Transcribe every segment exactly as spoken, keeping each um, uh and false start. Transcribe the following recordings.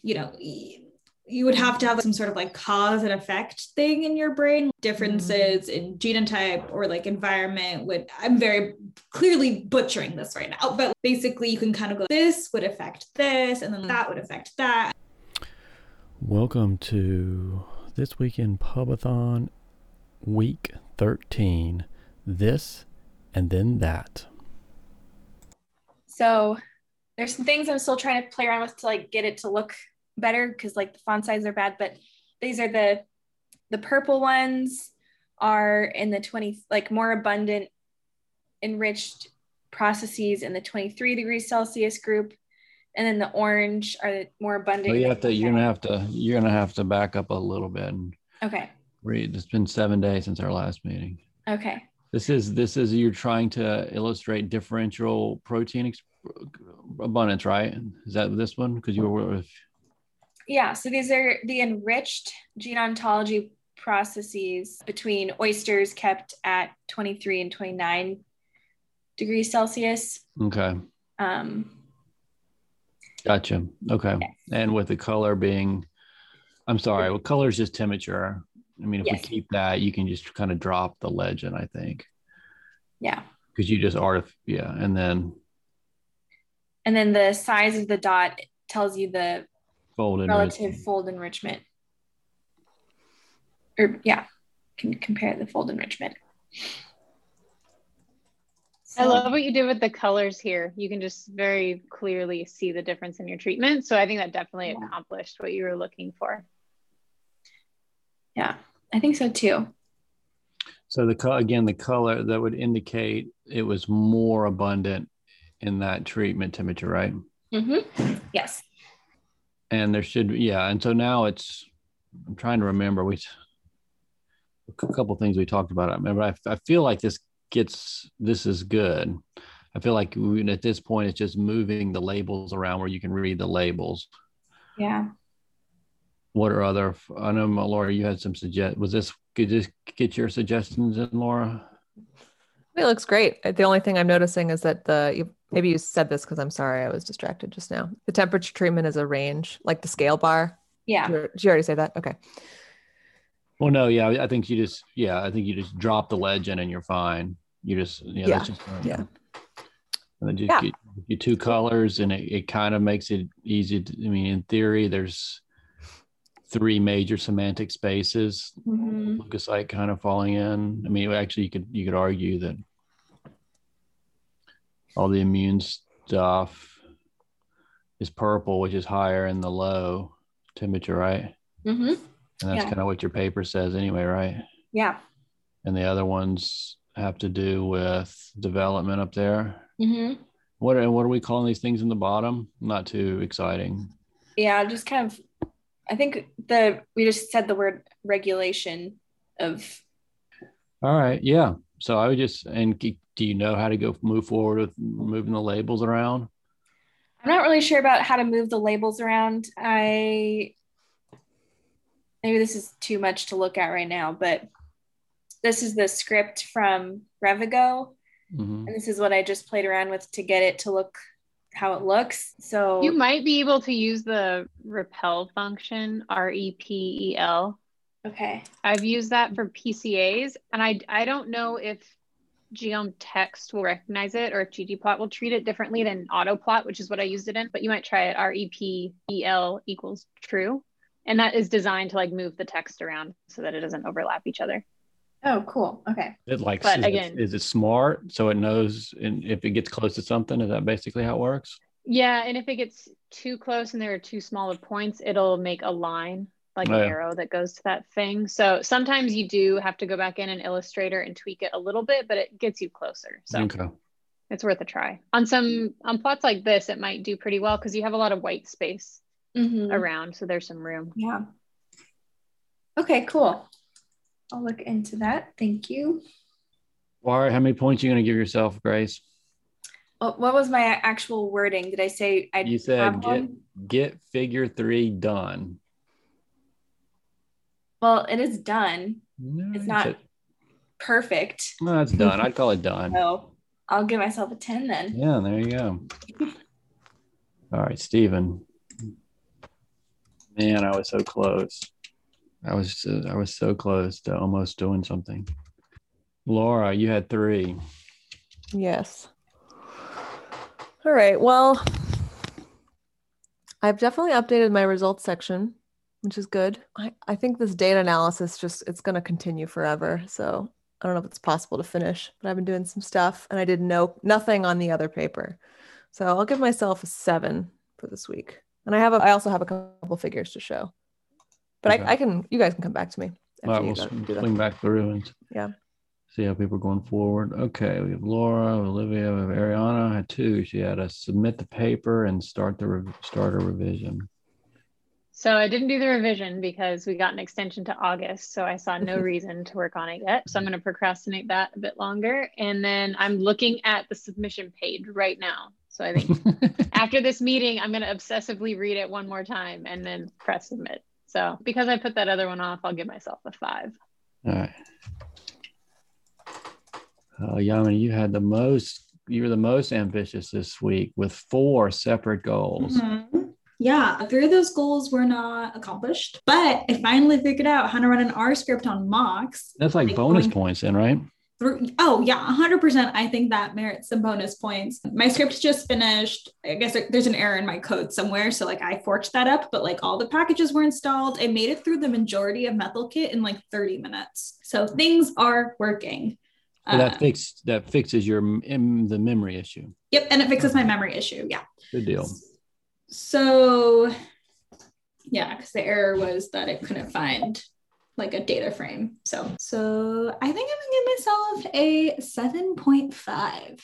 you know, you would have to have some sort of like cause and effect thing in your brain. Differences mm-hmm. in genotype or like environment would, I'm very clearly butchering this right now, but basically you can kind of go, this would affect this, and then that would affect that. Welcome to This Week in Pubathon, week thirteen, this and then that. So there's some things I'm still trying to play around with to like get it to look better, because like the font size are bad, but these are the the purple ones are in the twenty, like more abundant enriched processes in the twenty-three degrees Celsius group, and then the orange are the more abundant. Well, you have to you're gonna have to you're gonna have to back up a little bit and okay read. It's been seven days since our last meeting. Okay. This is this is you're trying to illustrate differential protein exp- abundance, right? Is that this one? Because you were with Yeah, so these are the enriched gene ontology processes between oysters kept at twenty-three and twenty-nine degrees Celsius. Okay. Um, gotcha. Okay. Yes. And with the color being, I'm sorry, well, color is just temperature. I mean, if yes. we keep that, you can just kind of drop the legend, I think. Yeah. Because you just are, yeah. And then. And then the size of the dot tells you the fold relative enrichment. fold enrichment. Or yeah, can compare the fold enrichment. So, I love what you did with the colors here. You can just very clearly see the difference in your treatment. So I think that definitely yeah. accomplished what you were looking for. Yeah, I think so too. So the again, the color that would indicate it was more abundant in that treatment temperature, right? Mm-hmm. Yes. And there should, yeah. And so now it's, I'm trying to remember, we, a couple of things we talked about. I remember, I, I feel like this gets, this is good. I feel like we, at this point, it's just moving the labels around where you can read the labels. Yeah. What are other, I know, Laura, you had some suggest, was this, could you just get your suggestions in, Laura? It looks great. The only thing I'm noticing is that the, you, maybe you said this because I'm sorry, I was distracted just now. The temperature treatment is a range, like the scale bar. Yeah. Did you, did you already say that? Okay. Well, no, yeah, I think you just, yeah, I think you just drop the legend and you're fine. You just, yeah, yeah. That's just, yeah. And then just yeah. get your two colors, and it, it kind of makes it easy to, I mean, in theory, there's three major semantic spaces, mm-hmm. leukocyte kind of falling in. I mean, actually, you could you could argue that all the immune stuff is purple, which is higher in the low temperature, right? Mm-hmm. And that's yeah. kind of what your paper says anyway, right? Yeah. And the other ones have to do with development up there. Mm-hmm. What are, what are we calling these things in the bottom? Not too exciting. Yeah, just kind of, I think the we just said the word regulation of. All right. Yeah. So I would just, and do you know how to go move forward with moving the labels around? I'm not really sure about how to move the labels around. I, maybe this is too much to look at right now, but this is the script from Revigo. Mm-hmm. And this is what I just played around with to get it to look how it looks. So you might be able to use the repel function, R E P E L. Okay. I've used that for P C As, and I, I don't know if Geom Text will recognize it or if ggplot will treat it differently than autoplot, which is what I used it in, but you might try it, R E P E L equals true. And that is designed to like move the text around so that it doesn't overlap each other. Oh, cool. Okay. It like, but is, again, it, is it smart? So it knows and if it gets close to something, is that basically how it works? Yeah. And if it gets too close and there are too small of points, it'll make a line, like oh, an yeah. arrow that goes to that thing. So sometimes you do have to go back in an Illustrator and tweak it a little bit, but it gets you closer. So okay. It's worth a try. On some, on plots like this, it might do pretty well because you have a lot of white space mm-hmm. around. So there's some room. Yeah. Okay, cool. I'll look into that. Thank you. All right. How many points are you going to give yourself, Grace? Well, what was my actual wording? Did I say I You said get, get figure three done. Well, it is done. No, it's not it. perfect. No, it's done. I'd call it done. So I'll give myself a ten then. Yeah, there you go. All right, Stephen. Man, I was so close. I was uh, I was so close to almost doing something. Laura, you had three. Yes. All right. Well, I've definitely updated my results section, which is good. I, I think this data analysis just, it's going to continue forever. So I don't know if it's possible to finish, but I've been doing some stuff and I did no nothing on the other paper. So I'll give myself a seven for this week. And I have a, I also have a couple figures to show. But okay. I, I can, you guys can come back to me. All right, we'll swing, swing back through and yeah. see how people are going forward. Okay, we have Laura, Olivia, we have Ariana. I had two. She had to submit the paper and start the re- start a revision. So I didn't do the revision because we got an extension to August. So I saw no reason to work on it yet. So I'm going to procrastinate that a bit longer. And then I'm looking at the submission page right now. So I think after this meeting, I'm going to obsessively read it one more time and then press submit. So because I put that other one off, I'll give myself a five. All right. Uh, Yamini, you had the most, you were the most ambitious this week with four separate goals. Mm-hmm. Yeah, three of those goals were not accomplished, but I finally figured out how to run an R script on mocks. That's like, like bonus points then, right? Through, oh yeah, one hundred percent. I think that merits some bonus points. My script just finished. I guess there's an error in my code somewhere. So like I forked that up, but like all the packages were installed. I made it through the majority of MethelKit in like thirty minutes. So things are working. So that uh, fix that fixes your in the memory issue. Yep, and it fixes my memory issue. Yeah. Good deal. So yeah, because the error was that it couldn't find like a data frame. So so I think I'm gonna give myself a seven point five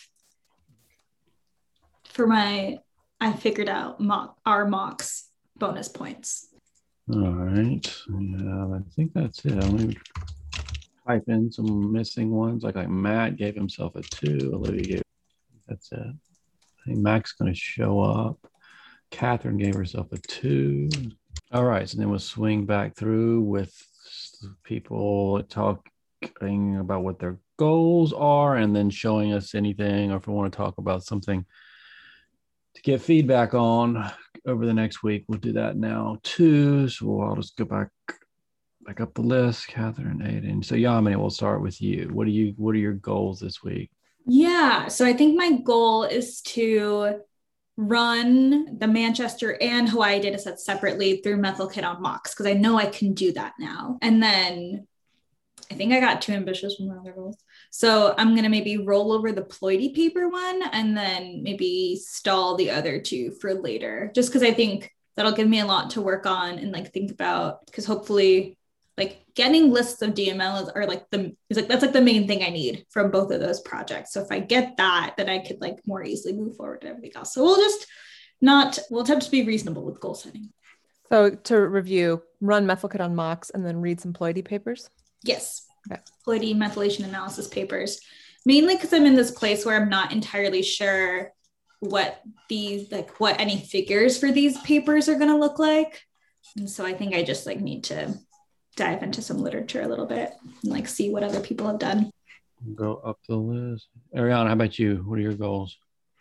for my I figured out mock our mocks bonus points. All right. Yeah, I think that's it. Let me type in some missing ones. Like like Matt gave himself a two. Olivia gave that's it. I think Mac's gonna show up. Catherine gave herself a two. All right, so then we'll swing back through with people talking about what their goals are and then showing us anything, or if we want to talk about something to get feedback on over the next week, we'll do that now too. So I'll just go back back up the list. Catherine, Aiden. So Yamini, we'll start with you. What are you? What are your goals this week? Yeah, so I think my goal is to run the Manchester and Hawaii data sets separately through MethelKit on mocks, because I know I can do that now. And then I think I got too ambitious with my other goals. So I'm going to maybe roll over the Ploidy paper one and then maybe stall the other two for later, just because I think that'll give me a lot to work on and like think about, because hopefully like getting lists of D M Ls are like the, is like, that's like the main thing I need from both of those projects. So if I get that, then I could like more easily move forward to everything else. So we'll just not, we'll attempt to be reasonable with goal setting. So to review, run MethelKit on mocks and then read some Ploidy papers? Yes. Okay. Ploidy methylation analysis papers, mainly because I'm in this place where I'm not entirely sure what these, like what any figures for these papers are going to look like. And so I think I just like need to dive into some literature a little bit and like see what other people have done. Go up the list. Ariana, how about you? What are your goals?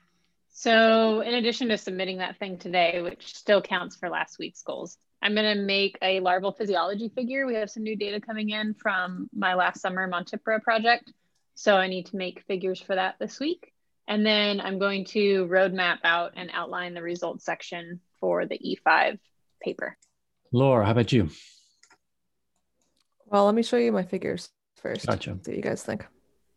So in addition to submitting that thing today, which still counts for last week's goals, I'm going to make a larval physiology figure. We have some new data coming in from my last summer Montipora project. So I need to make figures for that this week. And then I'm going to roadmap out and outline the results section for the E five paper. Laura, how about you? Well, let me show you my figures first. Gotcha. See what you guys think.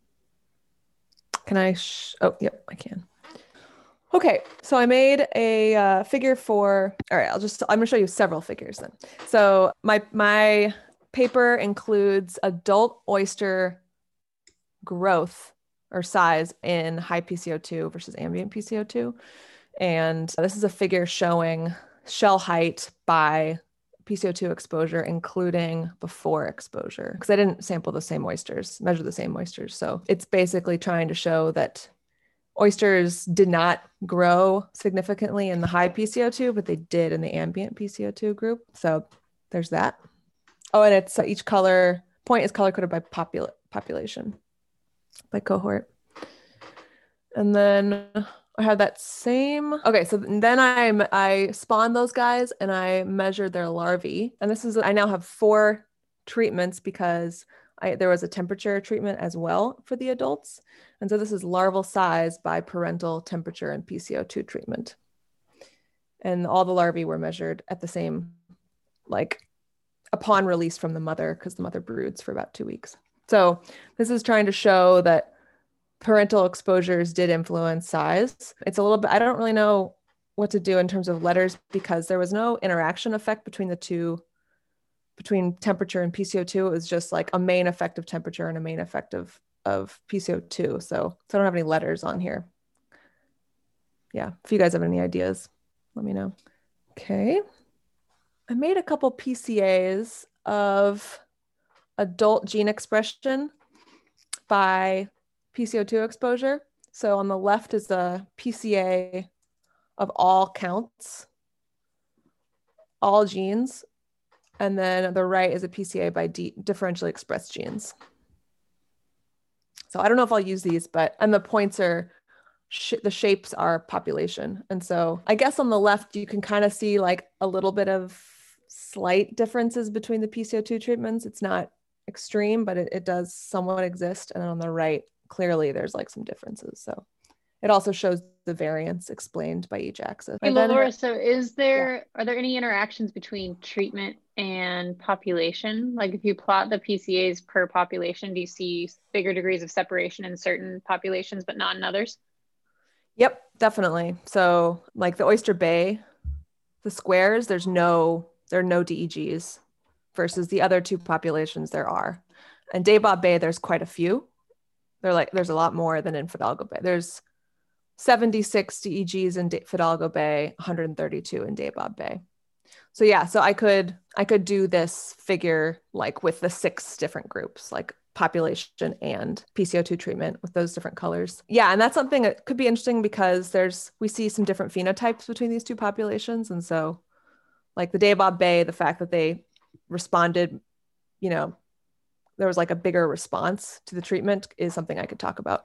Can I? Sh- oh, yep, I can. Okay, so I made a uh, figure for. All right, I'll just. I'm gonna show you several figures then. So my my paper includes adult oyster growth or size in high P C O two versus ambient P C O two, and this is a figure showing shell height by P C O two exposure, including before exposure, because I didn't sample the same oysters, measure the same oysters. So it's basically trying to show that oysters did not grow significantly in the high P C O two, but they did in the ambient P C O two group. So there's that. Oh, and it's uh, each color point is color coded by popul- population, by cohort. And then I have that same. Okay, so then I I spawned those guys and I measured their larvae. And this is, I now have four treatments because I, there was a temperature treatment as well for the adults. And so this is larval size by parental temperature and P C O two treatment. And all the larvae were measured at the same, like upon release from the mother, because the mother broods for about two weeks. So this is trying to show that parental exposures did influence size. It's a little bit, I don't really know what to do in terms of letters because there was no interaction effect between the two, between temperature and P C O two. It was just like a main effect of temperature and a main effect of, of P C O two. So, so I don't have any letters on here. Yeah, if you guys have any ideas, let me know. Okay. I made a couple P C As of adult gene expression by P C O two exposure. So on the left is a P C A of all counts, all genes. And then on the right is a P C A by D differentially expressed genes. So I don't know if I'll use these, but, and the points are, sh the shapes are population. And so I guess on the left, you can kind of see like a little bit of slight differences between the P C O two treatments. It's not extreme, but it, it does somewhat exist. And on the right, clearly there's like some differences. So it also shows the variance explained by each axis. Hey, Then, Laura, so is there, yeah. are there any interactions between treatment and population? Like if you plot the P C As per population, do you see bigger degrees of separation in certain populations, but not in others? Yep, definitely. So like the Oyster Bay, the squares, there's no, there are no D E Gs versus the other two populations there are. And Dabob Bay, there's quite a few. They're like, there's a lot more than in Fidalgo Bay. There's seventy-six D E Gs in D Fidalgo Bay, one hundred thirty-two in Dabob Bay. So yeah, so I could, I could do this figure like with the six different groups, like population and P C O two treatment with those different colors. Yeah, and that's something that could be interesting because there's, we see some different phenotypes between these two populations. And so like the Dabob Bay, the fact that they responded, you know, there was like a bigger response to the treatment is something I could talk about.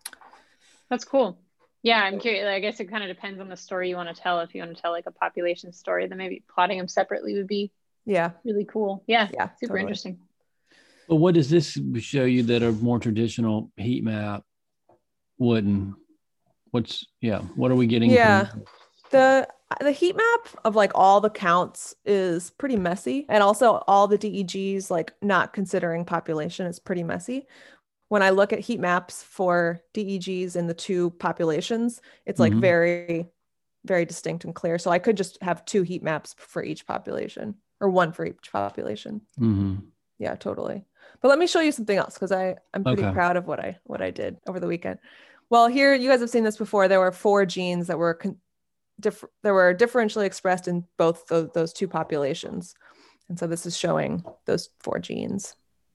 That's cool. Yeah, I'm curious. I guess it kind of depends on the story you want to tell. If you want to tell like a population story, then maybe plotting them separately would be yeah really cool. Yeah, yeah, super totally. Interesting. But what does this show you that a more traditional heat map wouldn't? What's yeah? What are we getting? Yeah, from? the the heat map of like all the counts is pretty messy, and also all the D E Gs, like not considering population, is pretty messy. When I look at heat maps for D E Gs in the two populations, it's like mm-hmm. very, very distinct and clear. So I could just have two heat maps for each population or one for each population. Mm-hmm. Yeah, totally. But let me show you something else because I I'm pretty okay. proud of what I what I did over the weekend. Well, here you guys have seen this before. There were four genes that were con- diff- that were differentially expressed in both those, those two populations, and so this is showing those four genes.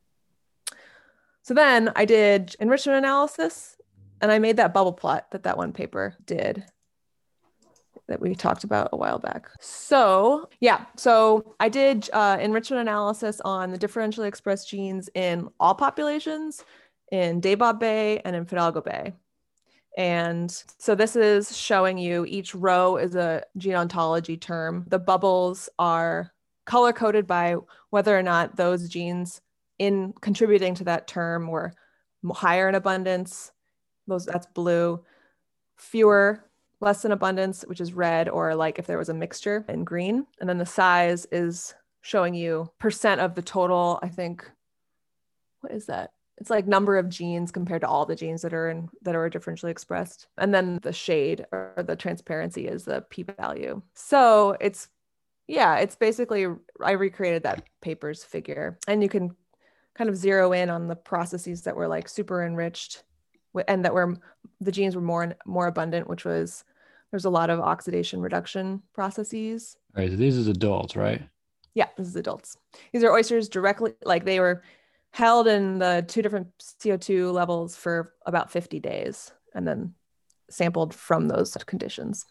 So then I did enrichment analysis and I made that bubble plot that that one paper did that we talked about a while back. So yeah, so I did uh, enrichment analysis on the differentially expressed genes in all populations, in Dabob Bay and in Fidalgo Bay. And so this is showing you each row is a gene ontology term. The bubbles are color-coded by whether or not those genes in contributing to that term were higher in abundance, those that's blue, fewer, less in abundance, which is red, or like if there was a mixture in green. And then the size is showing you percent of the total, I think, what is that? It's like number of genes compared to all the genes that are in that are differentially expressed. And then the shade or the transparency is the p-value. So it's, yeah, it's basically, I recreated that paper's figure, and you can kind of zero in on the processes that were like super enriched and that were, the genes were more, more abundant, which was, there's a lot of oxidation reduction processes. All right, so this is adults, right? Yeah, this is adults. These are oysters directly, like they were held in the two different C O two levels for about fifty days and then sampled from those conditions.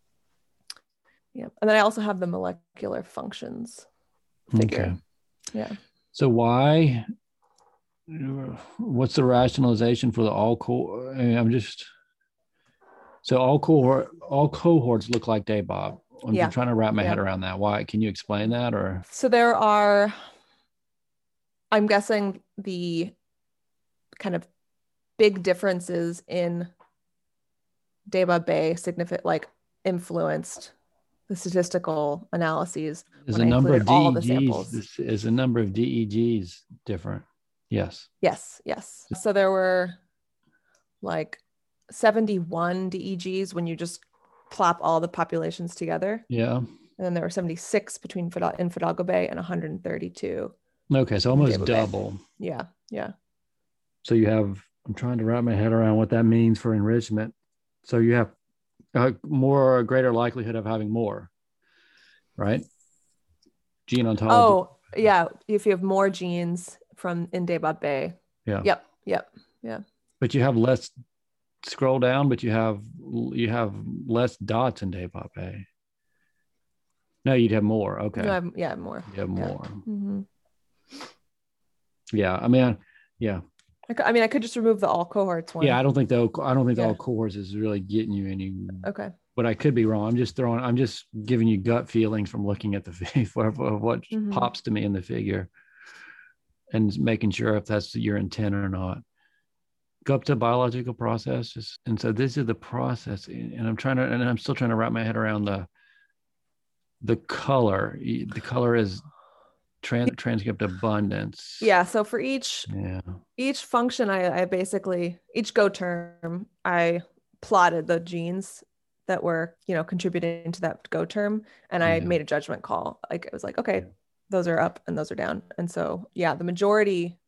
Yeah, and then I also have the molecular functions figure. Okay. Yeah. So why, what's the rationalization for the all core? I'm just, So all cohort, all cohorts look like Daybob. I'm Yeah. trying to wrap my Yeah. head around that. Why? Can you explain that? Or So there are, I'm guessing the kind of big differences in Daybob Bay significant like influenced the statistical analyses is when the I number included of all the D E Gs samples. this- is the number of D E Gs different? Yes. Yes, yes. So there were like seventy-one D E Gs when you just plop all the populations together. Yeah. And then there were seventy-six between Fidal- in Fidalgo Bay and one hundred thirty-two. Okay, so almost Daybob Bay. double. Yeah, yeah. So you have, I'm trying to wrap my head around what that means for enrichment. So you have a more, a greater likelihood of having more, right? Gene ontology. Oh, yeah. If you have more genes from in Daybob Bay. Yeah. Yep, yep, yeah. But you have less, scroll down, but you have, you have less dots in Daybob Bay. No, you'd have more. Okay. No, I'm- yeah, more. You have Yeah. more. Mm-hmm. Yeah. I mean, I, yeah. I, cou- I mean, I could just remove the all cohorts one. Yeah. I don't think the, I don't think the Yeah. all cohorts is really getting you any, Okay. but I could be wrong. I'm just throwing, I'm just giving you gut feelings from looking at the fig- of of what Mhm. pops to me in the figure and making sure if that's your intent or not. Go up to biological processes. And so this is the process. And I'm trying to, and I'm still trying to wrap my head around the, the color. The color is trans, transcript abundance. Yeah. So for each Yeah. each function, I, I basically each Go term, I plotted the genes that were, you know, contributing to that Go term, and I Yeah. made a judgment call. Like it was like, okay, Yeah. those are up and those are down. And so, yeah, the majority,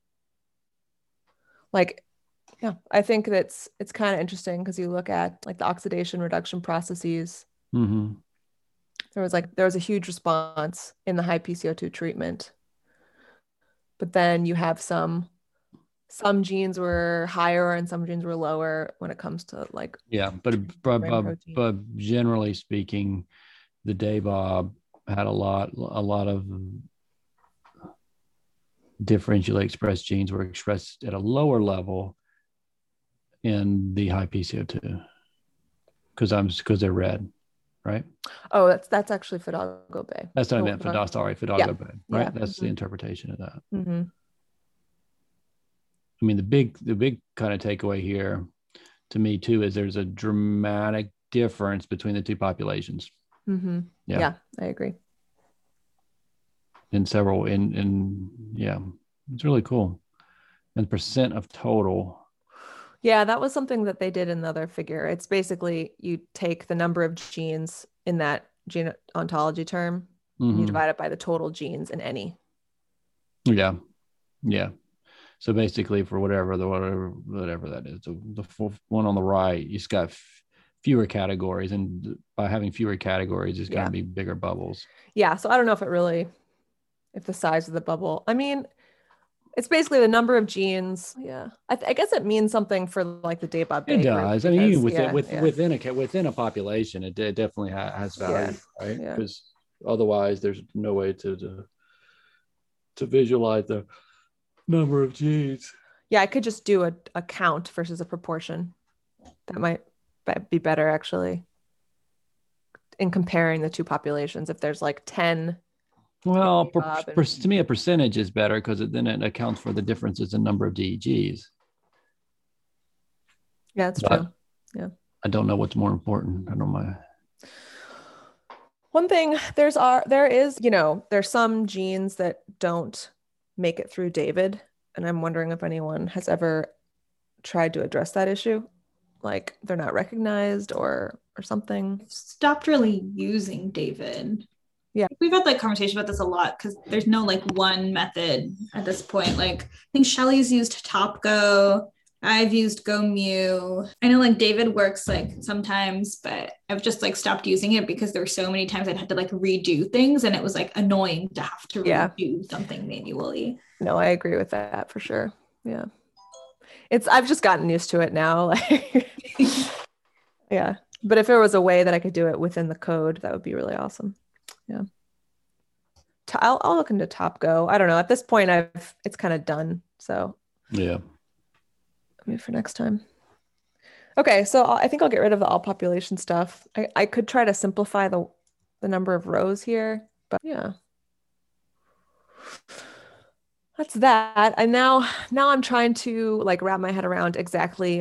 like, yeah, I think that's it's kind of interesting because you look at like the oxidation reduction processes. Mm-hmm. There was like there was a huge response in the high P C O two treatment, but then you have some some genes were higher and some genes were lower when it comes to like Yeah. But, but, brain but, protein. but generally speaking, the Daybob had a lot, a lot of differentially expressed genes were expressed at a lower level in the high P C O two because I'm because they're red, right? Oh, that's that's actually Fidalgo Bay. That's what I Oh, meant for Fidalgo. DOS. Sorry, Fidalgo Yeah. Bay, right? Yeah. That's the Mhm. interpretation of that. Mm-hmm. I mean, the big, the big kind of takeaway here to me too is there's a dramatic difference between the two populations Mm-hmm. Yeah. Yeah, I agree. in several, in, in, yeah, it's really cool. And percent of total. Yeah, that was something that they did in the other figure. It's basically you take the number of genes in that gene ontology term, and you Mhm. divide it by the total genes in any. Yeah. Yeah. So basically for whatever the, whatever, whatever that is, the, the fourth one on the right, you just got f- fewer categories, and by having fewer categories, it's going Yeah. to be bigger bubbles. Yeah, so I don't know if it really, if the size of the bubble, I mean, it's basically the number of genes. Yeah, I, th- I guess it means something for like the Daybob Bay It group does. I mean, because- with, yeah, with, yeah. within a, ca- within a population, it, de- definitely ha- has value, right? yeah. Because otherwise there's no way to, to, to visualize the number of genes. Yeah, I could just do a, a count versus a proportion. That might be- be better actually in comparing the two populations. If there's like ten, Well, per, Bob and- per, to me, a percentage is better because it, then it accounts for the differences in number of D E Gs. yeah, that's But- true. I don't know what's more important. I don't know. One thing there's are there is, you know, there's some genes that don't make it through David, and I'm wondering if anyone has ever tried to address that issue, like they're not recognized or or something. Stopped really using David. Yeah. We've had like conversation about this a lot because there's no like one method at this point. Like I think Shelly's used TopGo. I've used GoMu. I know like David works like sometimes, but I've just like stopped using it because there were so many times I'd had to like redo things and it was like annoying to have to Yeah. redo something manually. No, I agree with that for sure. Yeah. It's I've just gotten used to it now. Like yeah. But if there was a way that I could do it within the code, that would be really awesome. Yeah. To- I'll, I'll look into TopGo. I don't know. At this point, I've it's kind of done. So Yeah. maybe for next time. Okay, so I'll- I think I'll get rid of the all population stuff. I, I could try to simplify the the number of rows here, but yeah. That's that. And now now I'm trying to like wrap my head around exactly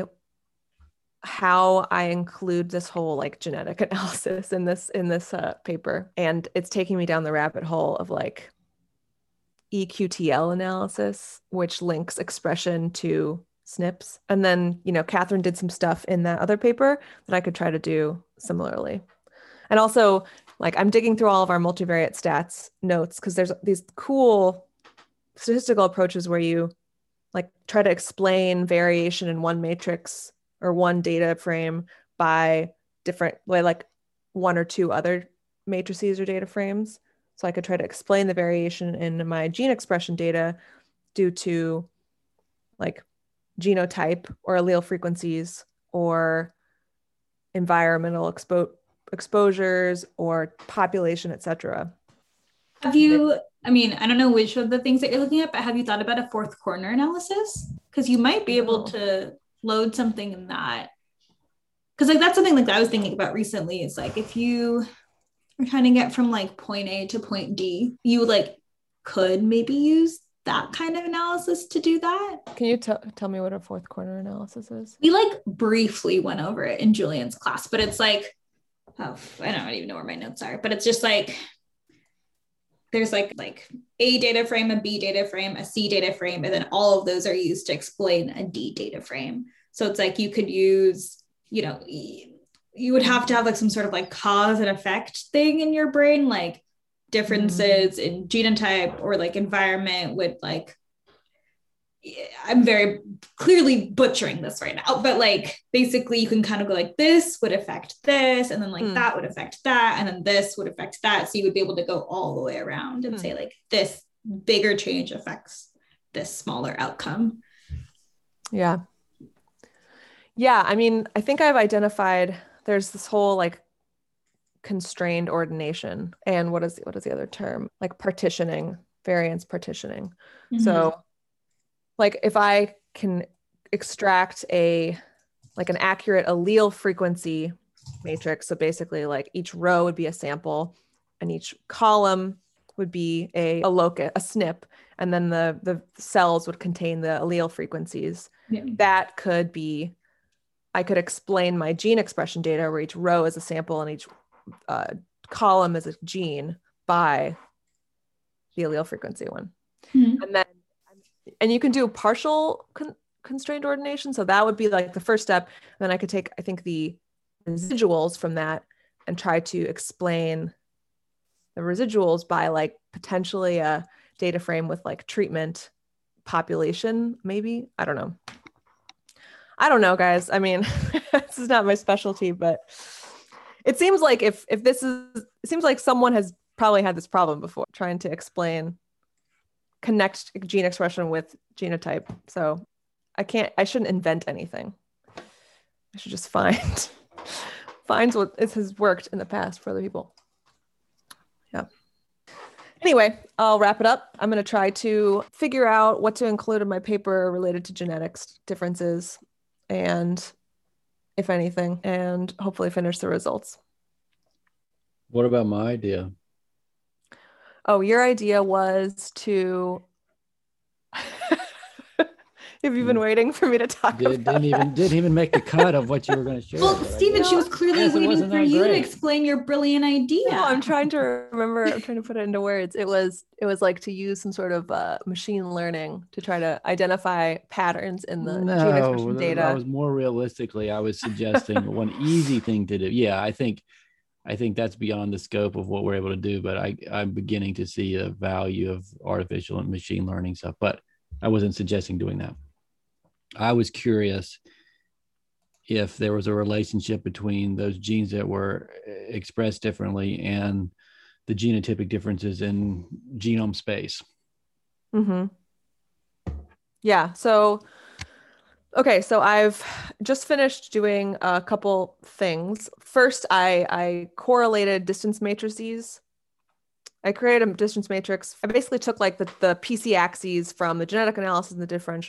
how I include this whole like genetic analysis in this in this uh, paper. And it's taking me down the rabbit hole of like E Q T L analysis, which links expression to S N Ps. And then, you know, Catherine did some stuff in that other paper that I could try to do similarly. And also, like, I'm digging through all of our multivariate stats notes because there's these cool statistical approaches where you like try to explain variation in one matrix or one data frame by different, like one or two other matrices or data frames. So I could try to explain the variation in my gene expression data due to like genotype or allele frequencies or environmental expo- exposures or population, et cetera. Have you, I mean, I don't know which of the things that you're looking at, but have you thought about a fourth corner analysis? Because you might be able No. to load something in that. Because like that's something like that I was thinking about recently. Is like if you are trying to get from like point A to point D, you like could maybe use that kind of analysis to do that. Can you t- tell me what a fourth corner analysis is? We like briefly went over it in Julian's class, but it's like, oh, I don't even know where my notes are, but it's just like, there's like, like A data frame, a B data frame, a C data frame, and then all of those are used to explain a D data frame. So it's like you could use, you know, you would have to have like some sort of like cause and effect thing in your brain, like differences mm-hmm. in genotype or like environment would like, I'm very clearly butchering this right now, but like basically you can kind of go like this would affect this, and then like mm. that would affect that, and then this would affect that. So you would be able to go all the way around and mm. say like this bigger change affects this smaller outcome. Yeah. Yeah. I mean, I think I've identified there's this whole like constrained ordination and what is what is the other term? Like partitioning, variance partitioning. Mm-hmm. So like if I can extract a like an accurate allele frequency matrix, so basically like each row would be a sample and each column would be a, a locus, a S N P, and then the, the cells would contain the allele frequencies. Yeah. That could be, I could explain my gene expression data where each row is a sample and each uh, column is a gene by the allele frequency one. Mm-hmm. And then And you can do partial con- constrained ordination. So that would be like the first step. And then I could take, I think, the residuals from that and try to explain the residuals by like potentially a data frame with like treatment population, maybe. I don't know. I don't know, guys. I mean, this is not my specialty, but it seems like if if this is, it seems like someone has probably had this problem before, trying to explain connect gene expression with genotype. So I can't, I shouldn't invent anything. I should just find, find what it has worked in the past for other people. Yeah. Anyway, I'll wrap it up. I'm going to try to figure out what to include in my paper related to genetics differences and if anything, and hopefully finish the results. What about my idea? Oh, your idea was to. Have you been waiting for me to talk Did, about didn't that? even didn't even make the cut of what you were going to share. Well, Stephen, she was clearly yes, waiting for you great. to explain your brilliant idea. No, I'm trying to remember. I'm trying to put it into words. It was it was like to use some sort of uh, machine learning to try to identify patterns in the no, gene expression data. I was more realistically, I was suggesting one easy thing to do. Yeah, I think I think that's beyond the scope of what we're able to do, but I, I'm beginning to see a value of artificial and machine learning stuff, but I wasn't suggesting doing that. I was curious if there was a relationship between those genes that were expressed differently and the genotypic differences in genome space. Mm-hmm. Yeah. So, okay. So I've just finished doing a couple things. First, I, I correlated distance matrices. I created a distance matrix. I basically took like the, the P C axes from the genetic analysis and the differential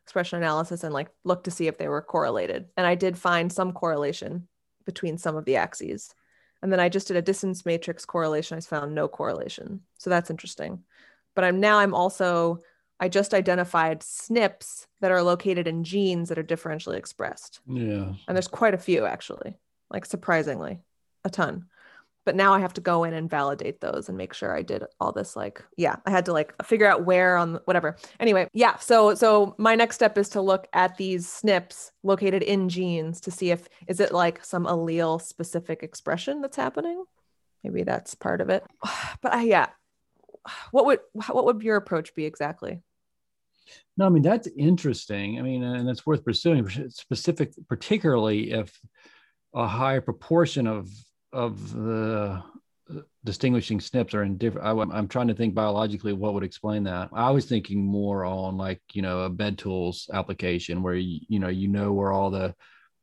expression analysis and like look to see if they were correlated. And I did find some correlation between some of the axes. And then I just did a distance matrix correlation. I found no correlation. So that's interesting. But I'm now I'm also, I just identified S N Ps that are located in genes that are differentially expressed. Yeah. And there's quite a few actually, like surprisingly, a ton. But now I have to go in and validate those and make sure I did all this. Like, yeah, I had to like figure out where on whatever. Anyway, yeah. So, so my next step is to look at these S N Ps located in genes to see if, is it like some allele specific expression that's happening? Maybe that's part of it. But I, yeah, what would, what would your approach be exactly? No, I mean, that's interesting. I mean, and it's worth pursuing, specific, particularly if a higher proportion of of the distinguishing S N Ps are in different. I, I'm trying to think biologically what would explain that. I was thinking more on like, you know, a bed tools application where, you, you know, you know where all the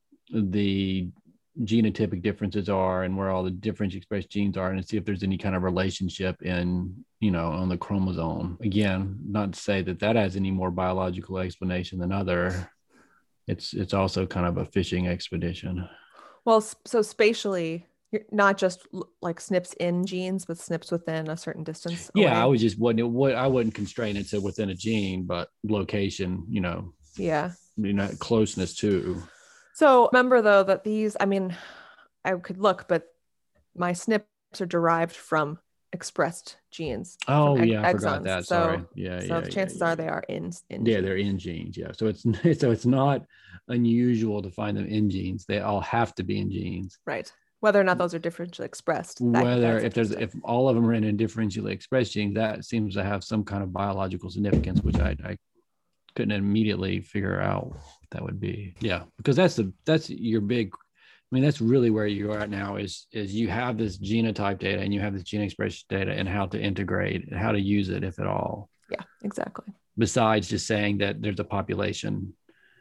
the genotypic differences are and where all the differentially expressed genes are, and see if there's any kind of relationship in, you know, on the chromosome. Again, not to say that that has any more biological explanation than other. It's it's also kind of a fishing expedition. Well, so spatially, not just like S N Ps in genes, but S N Ps within a certain distance away. Yeah, I was just wouldn't what I wouldn't constrain it to within a gene, but location, you know. Yeah. You know, closeness too. So remember though that these, I mean, I could look, but my S N Ps are derived from expressed genes. Oh ex- yeah, I exons. forgot that. So, Sorry. Yeah, so yeah. the chances yeah, yeah. are they are in. in yeah, genes. they're in genes. Yeah, so it's so it's not unusual to find them in genes. They all have to be in genes. Right. Whether or not those are differentially expressed. That, Whether if there's if all of them are in differentially expressed genes, that seems to have some kind of biological significance, which I, I couldn't immediately figure out what that would be. Yeah, because that's the that's your big. I mean, that's really where you are at now. Is is you have this genotype data and you have this gene expression data and how to integrate and how to use it, if at all. Yeah, exactly. Besides just saying that there's a population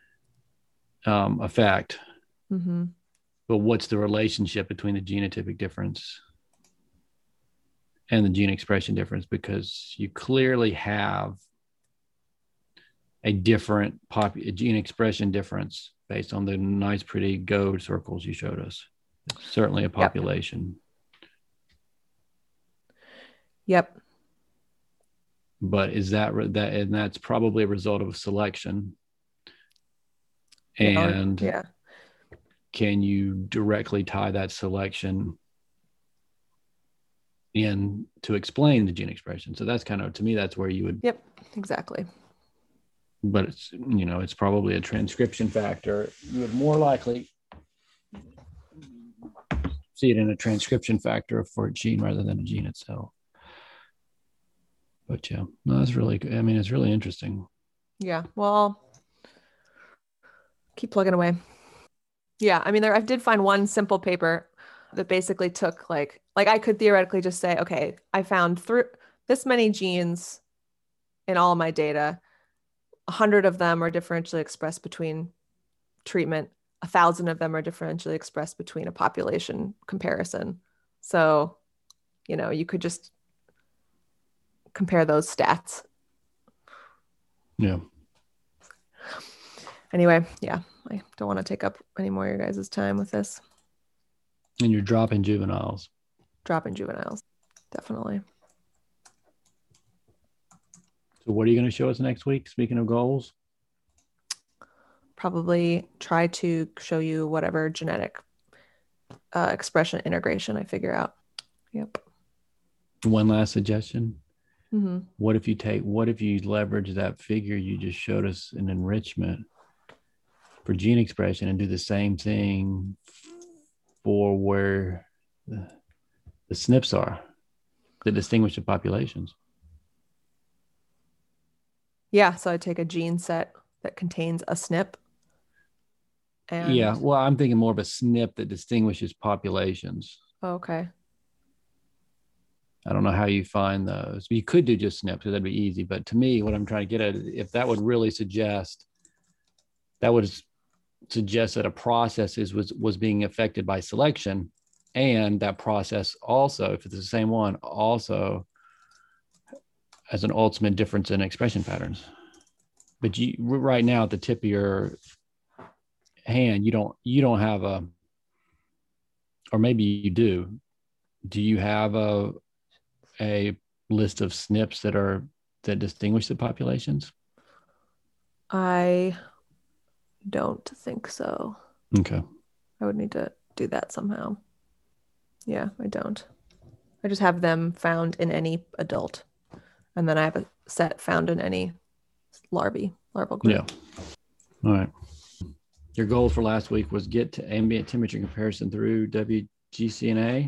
um, effect. Mm-hmm. But what's the relationship between the genotypic difference and the gene expression difference? Because you clearly have a different pop, a gene expression difference based on the nice, pretty gold circles you showed us. It's certainly a population. Yep. But is that that and that's probably a result of selection. And yeah. Can you directly tie that selection in to explain the gene expression? So that's kind of, to me, that's where you would. Yep, exactly. But it's, you know, it's probably a transcription factor. You would more likely see it in a transcription factor for a gene rather than a gene itself. But yeah, no, that's really good. I mean, it's really interesting. Yeah, well, keep plugging away. Yeah, I mean, there I did find one simple paper that basically took like, like I could theoretically just say, okay, I found through this many genes in all of my data. A hundred of them are differentially expressed between treatment. A thousand of them are differentially expressed between a population comparison. So, you know, you could just compare those stats. Yeah. Anyway, yeah, I don't want to take up any more of your guys' time with this. And you're dropping juveniles. Dropping juveniles, definitely. So what are you going to show us next week? Speaking of goals? Probably try to show you whatever genetic uh, expression integration I figure out. Yep. One last suggestion. Mm-hmm. What if you take, what if you leverage that figure you just showed us in enrichment for gene expression and do the same thing for where the, the S N Ps are that distinguish the populations? Yeah, so I take a gene set that contains a S N P. And... Yeah, well, I'm thinking more of a S N P that distinguishes populations. Okay. I don't know how you find those. You could do just S N Ps, because that'd be easy. But to me, what I'm trying to get at, if that would really suggest, that would suggest that a process is was was being affected by selection, and that process also, if it's the same one, also has an ultimate difference in expression patterns. but you right now at the tip of your hand, you don't you don't have a, or maybe you do. Do you have a a list of S N Ps that are that distinguish the populations? I don't think so. Okay. I would need to do that somehow. Yeah, I don't. I just have them found in any adult. And then I have a set found in any larvae, larval group. Yeah. All right. Your goal for last week was get to ambient temperature comparison through W G C N A.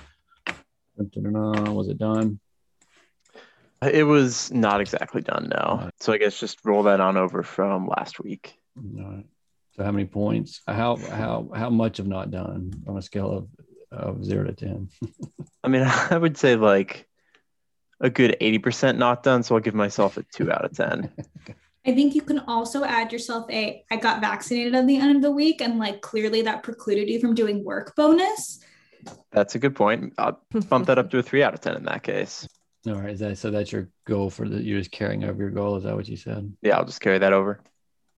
Was it done? It was not exactly done, no. So I guess just roll that on over from last week. All right. So how many points? How how how much of not done on a scale of, of zero to ten? I mean, I would say like a good eighty percent not done. So I'll give myself a two out of ten. I think you can also add yourself a I got vaccinated at the end of the week, and like clearly that precluded you from doing work bonus. That's a good point. I'll bump that up to a three out of ten in that case. All right. Is that, so that's your goal for the, you're just carrying over your goal. Is that what you said? Yeah, I'll just carry that over.